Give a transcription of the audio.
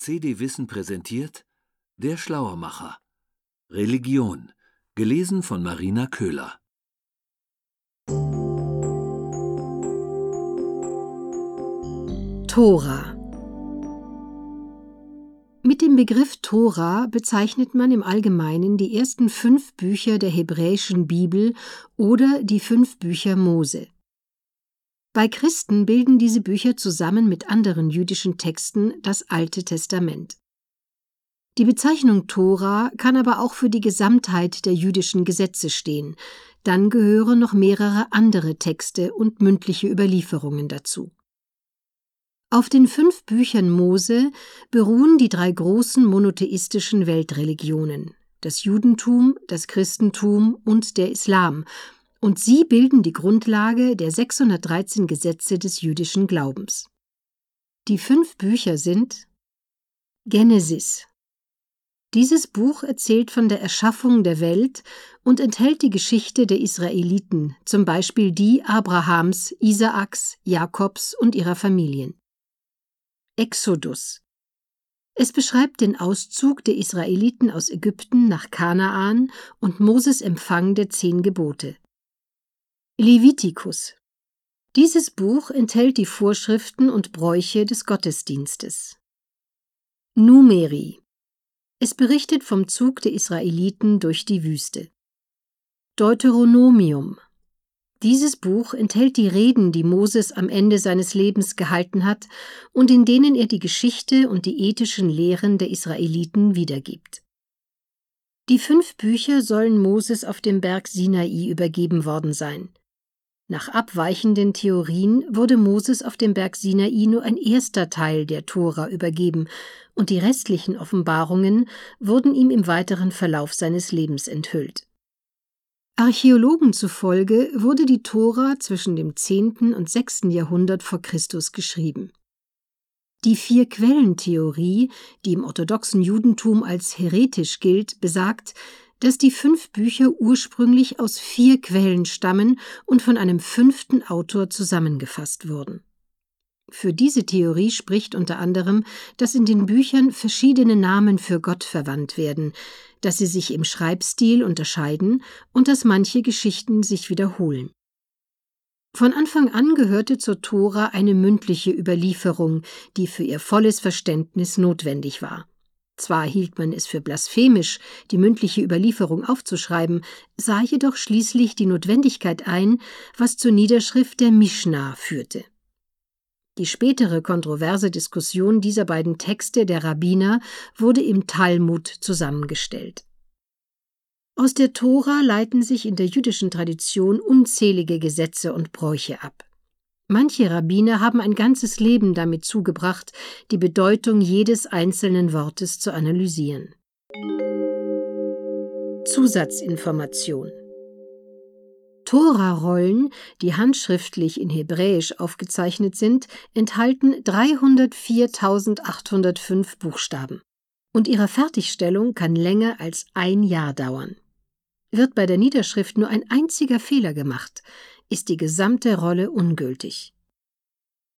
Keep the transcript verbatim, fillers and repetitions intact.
C D Wissen präsentiert Der Schlauermacher. Religion. Gelesen von Marina Köhler. Tora. Mit dem Begriff Tora bezeichnet man im Allgemeinen die ersten fünf Bücher der hebräischen Bibel oder die fünf Bücher Mose. Bei Christen bilden diese Bücher zusammen mit anderen jüdischen Texten das Alte Testament. Die Bezeichnung Tora kann aber auch für die Gesamtheit der jüdischen Gesetze stehen. Dann gehören noch mehrere andere Texte und mündliche Überlieferungen dazu. Auf den fünf Büchern Mose beruhen die drei großen monotheistischen Weltreligionen: das Judentum, das Christentum und der Islam, und sie bilden die Grundlage der sechshundertdreizehn Gesetze des jüdischen Glaubens. Die fünf Bücher sind Genesis. Dieses Buch erzählt von der Erschaffung der Welt und enthält die Geschichte der Israeliten, zum Beispiel die Abrahams, Isaaks, Jakobs und ihrer Familien. Exodus. Es beschreibt den Auszug der Israeliten aus Ägypten nach Kanaan und Moses Empfang der zehn Gebote. Levitikus. Dieses Buch enthält die Vorschriften und Bräuche des Gottesdienstes. Numeri. Es berichtet vom Zug der Israeliten durch die Wüste. Deuteronomium. Dieses Buch enthält die Reden, die Moses am Ende seines Lebens gehalten hat und in denen er die Geschichte und die ethischen Lehren der Israeliten wiedergibt. Die fünf Bücher sollen Moses auf dem Berg Sinai übergeben worden sein. Nach abweichenden Theorien wurde Moses auf dem Berg Sinai nur ein erster Teil der Tora übergeben und die restlichen Offenbarungen wurden ihm im weiteren Verlauf seines Lebens enthüllt. Archäologen zufolge wurde die Tora zwischen dem zehnten und sechsten Jahrhundert vor Christus geschrieben. Die Vier-Quellen-Theorie, die im orthodoxen Judentum als häretisch gilt, besagt, dass die fünf Bücher ursprünglich aus vier Quellen stammen und von einem fünften Autor zusammengefasst wurden. Für diese Theorie spricht unter anderem, dass in den Büchern verschiedene Namen für Gott verwandt werden, dass sie sich im Schreibstil unterscheiden und dass manche Geschichten sich wiederholen. Von Anfang an gehörte zur Tora eine mündliche Überlieferung, die für ihr volles Verständnis notwendig war. Zwar hielt man es für blasphemisch, die mündliche Überlieferung aufzuschreiben, sah jedoch schließlich die Notwendigkeit ein, was zur Niederschrift der Mischna führte. Die spätere kontroverse Diskussion dieser beiden Texte der Rabbiner wurde im Talmud zusammengestellt. Aus der Tora leiten sich in der jüdischen Tradition unzählige Gesetze und Bräuche ab. Manche Rabbiner haben ein ganzes Leben damit zugebracht, die Bedeutung jedes einzelnen Wortes zu analysieren. Zusatzinformation: Tora-Rollen, die handschriftlich in Hebräisch aufgezeichnet sind, enthalten dreihundertviertausendachthundertfünf Buchstaben. Und ihre Fertigstellung kann länger als ein Jahr dauern. Wird bei der Niederschrift nur ein einziger Fehler gemacht, ist die gesamte Rolle ungültig.